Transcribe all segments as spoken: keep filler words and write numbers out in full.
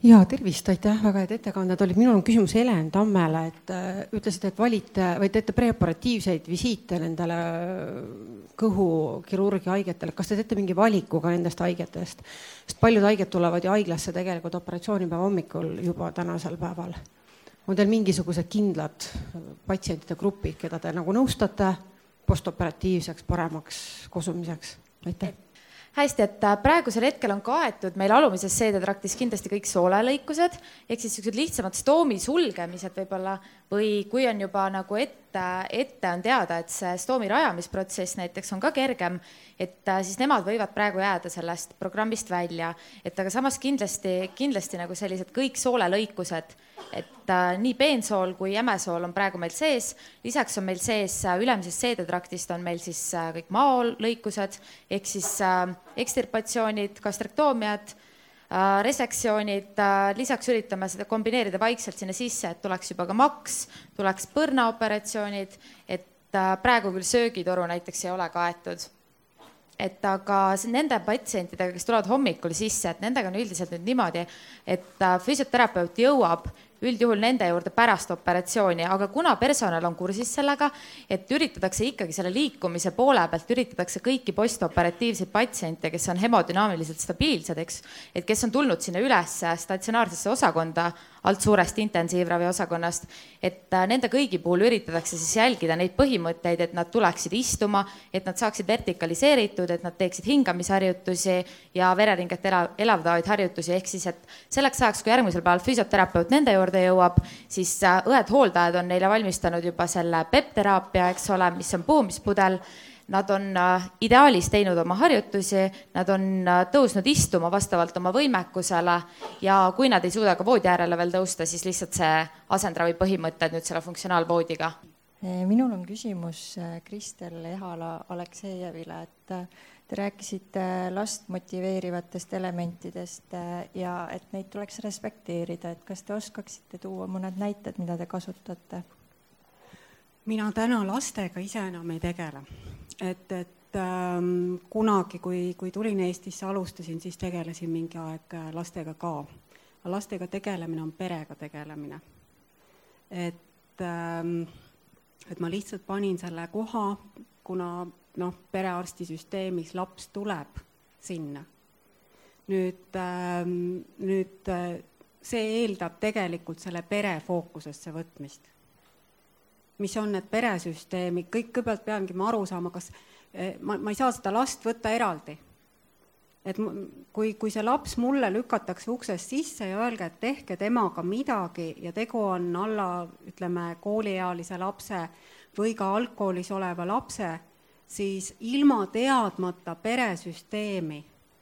Ja, tervist, aitäh, väga head ettekanded olid. Minul on küsimus Helen Tammele, et äh, ütlesid, et valite või teete preoperatiivseid visiite nendele kõhukirurgia haigetele. Kas te teete mingi valiku ka nendest haigetest? Sest paljud haiged tulevad ju haiglasse tegelikult operatsioonipäeva hommikul juba tänasel päeval. On teil mingisugused kindlad patsientide grupid, keda te nagu nõustate postoperatiivseks, paremaks kosumiseks? Aitäh. Hästi, et praegusel hetkel on kaetud meil alumises seedetraktis kindlasti kõik soolelõikused, ehk siis sellised lihtsamad stoomi sulgemised võib-olla, või kui on juba nagu ette, ette on teada, et see stoomi rajamisprotsess näiteks on ka kergem, et siis nemad võivad praegu jääda sellest programmist välja. Et aga samas kindlasti, kindlasti nagu sellised kõik soolelõikused, et nii peensool kui jämesool on praegu meil sees. Lisaks on meil sees ülemisest seedetraktist on meil siis kõik maolõikused, ehk siis ekstirpatsioonid, gastrektoomiad, resektsioonid, lisaks üritame seda kombineerida vaikselt sinna sisse, et tuleks juba ka maks, tuleks põrnaoperatsioonid, et praegu küll söögitoru näiteks ei ole kaetud. Et aga nende patsientidega, kes tulevad hommikul sisse, et nendega on üldiselt nüüd niimoodi, et füsioterapeut jõuab üldjuhul nende juurde pärast operatsiooni, aga kuna personal on kursis sellega, et üritatakse ikkagi selle liikumise poole pealt, üritatakse kõiki postoperatiivseid patsiente, kes on hemodünaamiliselt stabiilsed, eks, et kes on tulnud sinna üles statsionaarsesse osakonda alt suurest intensiivravi osakonnast, et nende kõigi puhul üritatakse siis jälgida neid põhimõtteid, et nad tuleksid istuma, et nad saaksid vertikaliseeritud, et nad teeksid hingamisharjutusi ja vereringet elavdavaid harjutusi, ehk siis, et selleks ajaks, kui järgmisel päeval füsioterapeut nende juurde jõuab, siis õed hooldajad on neile valmistanud juba selle P E P-teraapia, eks ole, mis on puumispudel. Nad on ideaalis teinud oma harjutusi, nad on tõusnud istuma vastavalt oma võimekusele ja kui nad ei suuda ka voodi äärele veel tõusta, siis lihtsalt see asendravi põhimõtted nüüd selle funktsionaalvoodiga. Minul on küsimus Kristel Ehala-Aleksejevile, et te rääkisite last motiveerivatest elementidest ja et neid tuleks respekteerida, et kas te oskaksite tuua mõned näited, mida te kasutate? Mina täna lastega ise enam ei tegele. Et, et ähm, kunagi, kui, kui tulin Eestisse, alustasin, siis tegelesin mingi aeg lastega ka. Lastega tegelemine on perega tegelemine. Et, ähm, et ma lihtsalt panin selle koha, kuna no, perearstisüsteemis laps tuleb sinna. Nüüd, ähm, nüüd see eeldab tegelikult selle pere fookusesse võtmist. Mis on need peresüsteemi, kõik kõigepealt peangi ma aru saama, kas ma, ma ei saa seda last võtta eraldi. Et kui, kui see laps mulle lükatakse uksest sisse ja öelge, et tehke temaga midagi ja tegu on alla, ütleme, kooliealise lapse või ka algkoolis oleva lapse, siis ilma teadmata peresüsteemi,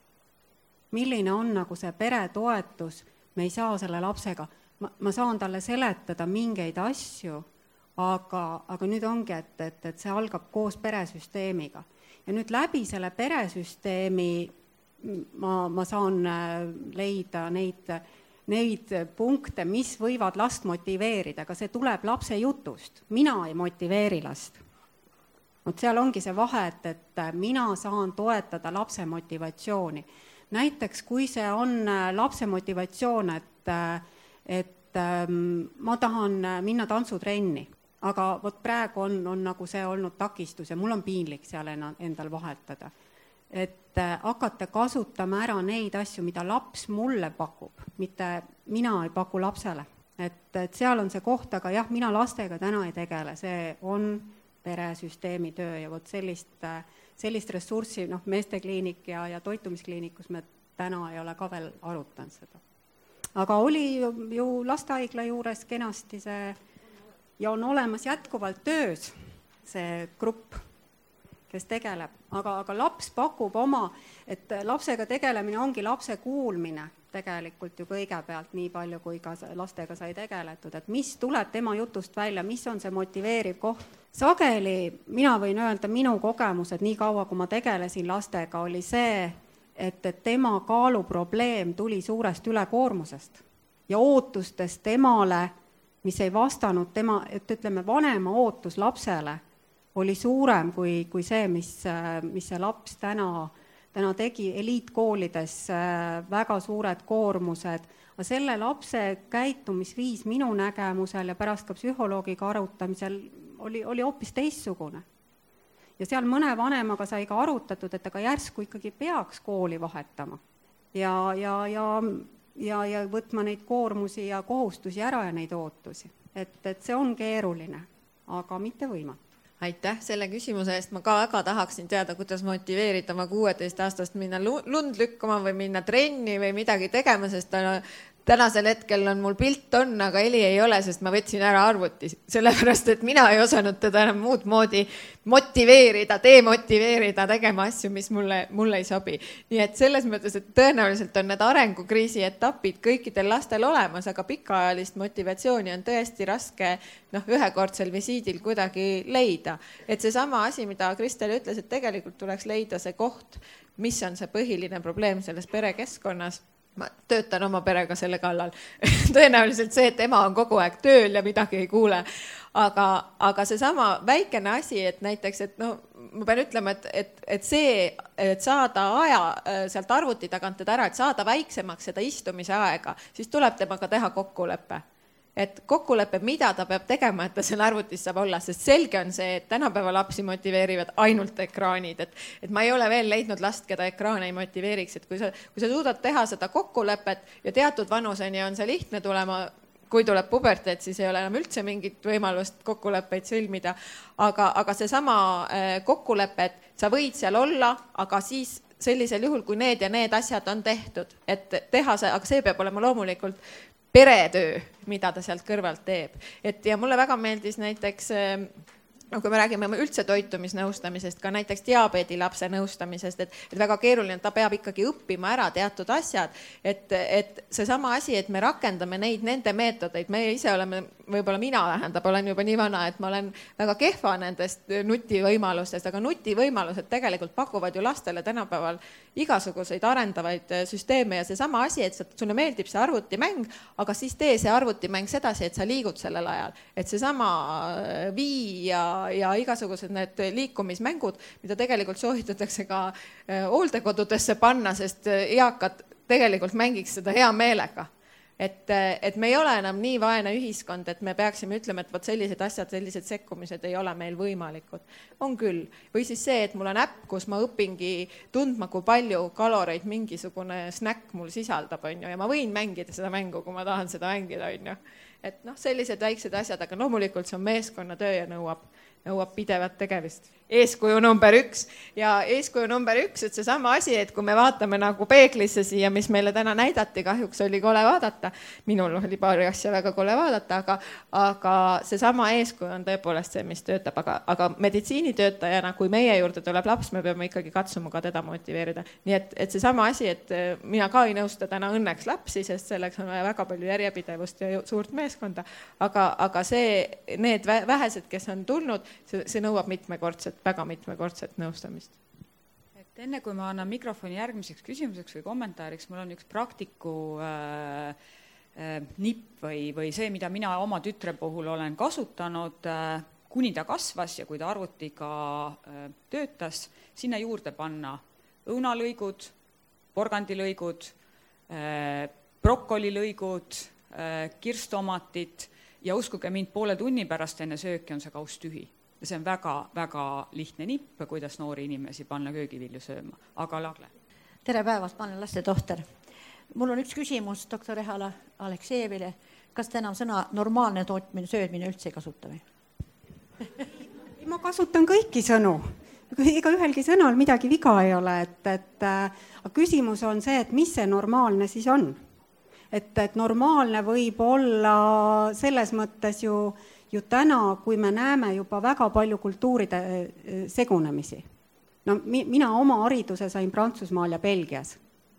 milline on nagu see peretoetus, me ei saa selle lapsega, ma, ma saan talle seletada mingeid asju, Aga, aga nüüd ongi, et, et, et see algab koos peresüsteemiga. Ja nüüd läbi selle peresüsteemi ma, ma saan leida neid, neid punkte, mis võivad last motiveerida, aga see tuleb lapse jutust. Mina ei motiveeri last. Oot seal ongi see vahe, et, et mina saan toetada lapse motivatsiooni. Näiteks, kui see on lapse motivatsioon, et, et ma tahan minna tantsutrenni, aga vot praegu on, on nagu see olnud takistus ja mul on piinlik seal endal vahetada. Et hakata kasutama ära neid asju, mida laps mulle pakub, mitte mina ei paku lapsele. Et, et seal on see koht, aga jah, mina lastega täna ei tegele, see on peresüsteemi töö ja vot sellist, sellist ressurssi, noh, meestekliinik ja, ja toitumiskliinikus me täna ei ole ka veel arutanud seda. Aga oli ju, ju lastehaigla juures kenasti see ja on olemas jätkuvalt töös see grupp, kes tegeleb. Aga, aga laps pakub oma, et lapsega tegelemine ongi lapse kuulmine tegelikult ju kõigepealt nii palju, kui ka lastega sai tegeletud. Et mis tuleb tema jutust välja, mis on see motiveeriv koht. Sageli, mina võin öelda, minu kogemus, et nii kaua, kui ma tegelesin lastega, oli see, et, et tema kaaluprobleem tuli suurest ülekoormusest ja ootustest temale, mis ei vastanud tema, et ütleme, vanema ootus lapsele oli suurem kui, kui see, mis, mis see laps täna, täna tegi eliitkoolides väga suured koormused, aga selle lapse käitumisviis minu nägemusel ja pärast ka psühholoogiga arutamisel oli, oli hoopis teistsugune. Ja seal mõne vanemaga sai ka arutatud, et aga järsku ikkagi peaks kooli vahetama ja, ja, ja, ja, ja võtma neid koormusi ja kohustusi ära ja neid ootusi. Et, et see on keeruline, aga mitte võimatu. Aitäh selle küsimuse eest. Ma ka väga tahaksin teada, kuidas motiveerida oma kuueteist aastast minna lund lükkama või minna trenni või midagi tegema, sest ta tänasel hetkel on mul pilt on, aga heli ei ole, sest ma võtsin ära arvuti. Sellepärast, et mina ei osanud teda enam muud moodi motiveerida, demotiveerida, tegema asju, mis mulle, mulle ei sobi. Nii et selles mõttes, et tõenäoliselt on need arengukriisi etapid kõikidel lastel olemas, aga pikaajalist motivatsiooni on tõesti raske noh, ühekordsel visiidil kuidagi leida. Et see sama asi, mida Kristel ütles, et tegelikult tuleks leida see koht, mis on see põhiline probleem selles perekeskkonnas. Ma töötan oma perega selle kallal. Tõenäoliselt see, et ema on kogu aeg tööl ja midagi ei kuule. Aga, aga see sama väikene asi, et näiteks, et no, ma pean ütlema, et, et, et see, et saada aja sealt arvuti tagant teda ära, et saada väiksemaks seda istumise aega, siis tuleb temaga teha kokkuleppe. Et kokkulepe, mida ta peab tegema, et ta selle arvutis saab olla, sest selge on see, et tänapäeva lapsi motiveerivad ainult ekraanid, et, et ma ei ole veel leidnud last, keda ekraan ei motiveeriks, et kui sa, kui sa suudad teha seda kokkulepet ja teatud vanuseni on see lihtne tulema, kui tuleb puberteed, siis ei ole enam üldse mingit võimalust kokkuleppeid sõlmida, aga, aga see sama kokkulepe, et sa võid seal olla, aga siis sellisel juhul, kui need ja need asjad on tehtud, et teha see, aga see peab olema loomulikult peretöö, mida ta sealt kõrvalt teeb. Et ja mulle väga meeldis näiteks, kui me räägime üldse toitumisnõustamisest, ka näiteks diabeedilapse nõustamisest, et, et väga keeruline, ta peab ikkagi õppima ära teatud asjad, et, et see sama asi, et me rakendame neid nende meetodeid, me ise oleme, võib-olla mina tähendab, olen juba nii vana, et ma olen väga kehva nendest nutivõimalustest, aga nutivõimalused tegelikult pakuvad ju lastele tänapäeval igasuguseid arendavaid süsteeme ja see sama asi, et sulle meeldib see arvutimäng, aga siis tee see arvutimäng sedasi, et sa liigud sellel ajal. Et see sama vii ja, ja igasugused need liikumismängud, mida tegelikult soovitatakse ka hooldekodudesse panna, sest eakad tegelikult mängiks seda hea meelega. Et, et me ei ole enam nii vaene ühiskond, et me peaksime ütlema, et võt sellised asjad, sellised sekkumised ei ole meil võimalikud. On küll. Või siis see, et mul on äpp, kus ma õpingi tundma, kui palju kaloreid mingisugune snäkk mul sisaldab, on ju, ja ma võin mängida seda mängu, kui ma tahan seda mängida, on ju. Et noh, sellised väiksed asjad, aga loomulikult see on meeskonnatöö ja nõuab, nõuab pidevat tegevist. Eeskuju number üks ja eeskuju number üks, et see sama asi, et kui me vaatame nagu peeglisse siia, mis meile täna näidati, kahjuks oli kole vaadata, minul oli paari asja väga kole vaadata, aga, aga see sama eeskuju on tõepoolest see, mis töötab, aga, aga meditsiinitöötajana, kui meie juurde tuleb laps, me peame ikkagi katsuma ka teda motiveerida. Nii et, et see sama asi, et mina ka ei nõusta täna õnneks lapsi, sest selleks on vaja väga palju järjepidevust ja suurt meeskonda, aga, aga see, need vähesed, kes on tulnud, see, see nõuab mitmekordset väga mitmekordset nõustamist. Et enne kui ma annan mikrofoni järgmiseks küsimuseks või kommentaariks, mul on üks praktiku äh, äh, nipp või, või see, mida mina oma tütre puhul olen kasutanud, äh, kuni ta kasvas ja kui ta arvutiga äh, töötas, sinna juurde panna õunalõigud, porgandilõigud, äh, brokolilõigud, äh, kirstomatid ja uskuge mind, poole tunni pärast enne sööki on see kaus tühi. Ja see on väga, väga lihtne nipp, kuidas noori inimesi panna köögivilju sööma. Aga Lagle. Tere päevast, ma olen lastetohter. Mul on üks küsimus doktor Ehala Aleksejevile. Kas te enam sõna normaalne tootmine, söödmine üldse ei kasuta või? Ma kasutan kõiki sõnu. Ega ühelgi sõnal midagi viga ei ole. Et, et, äh, küsimus on see, et mis see normaalne siis on. Et, et normaalne võib olla selles mõttes ju ju täna, kui me näeme juba väga palju kultuuride segunemisi. No, mina oma hariduse sain Prantsusmaal ja Belgias.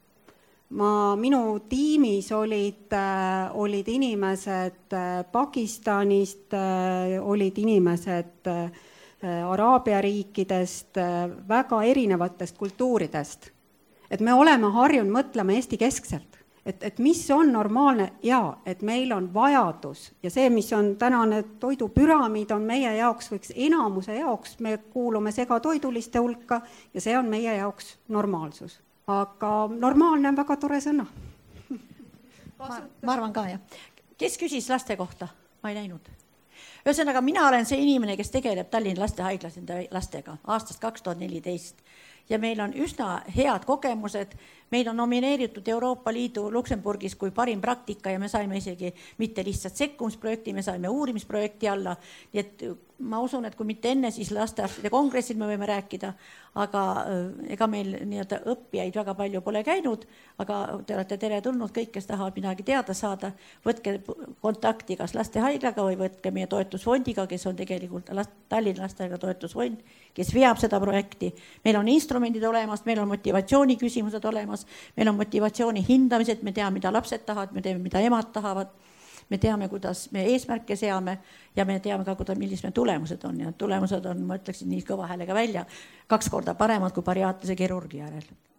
Ma, minu tiimis olid, olid inimesed Pakistanist, olid inimesed Araabia riikidest, väga erinevatest kultuuridest. Et me oleme harjunud mõtlema Eesti keskselt. et, et mis on normaalne ja et meil on vajadus ja see, mis on tänane toidupüramiid, on meie jaoks võiks enamuse jaoks, me kuulume segatoiduliste hulka ja see on meie jaoks normaalsus. Aga normaalne on väga tore sõna. Ma, ma arvan ka, jah. Kes küsis laste kohta? Ma ei näinud. Ühesõnaga, mina olen see inimene, kes tegeleb Tallinna lastehaiglas enda lastega aastast kaks tuhat neliteist ja meil on üsna head kogemused. Meil on nomineeritud Euroopa Liidu Luksemburgis kui parim praktika ja me saime isegi mitte lihtsalt sekkumisprojekti, me saime uurimisprojekti alla. Nii et ma usun, et kui mitte enne, siis lastearstide kongressil me võime rääkida, aga ega meil nii-öelda õppijaid väga palju pole käinud, aga te olete tere tulnud kõik, kes tahavad midagi teada saada. Võtke kontakti kas lastehaiglaga või võtke meie toetusfondiga, kes on tegelikult Tallinna lastehaigla toetusfond, kes veab seda projekti. Meil on instrumendid olemas, meil on motivatsiooni küsimused olemas, meil on motivatsiooni hindamised, me teame, mida lapsed tahavad, me teame, mida emad tahavad, me teame, kuidas me eesmärke seame ja me teame ka, kuidas, millised me tulemused on ja tulemused on, ma ütleksin nii kõva häälega välja, kaks korda paremad kui bariaatrise kirurgi järel.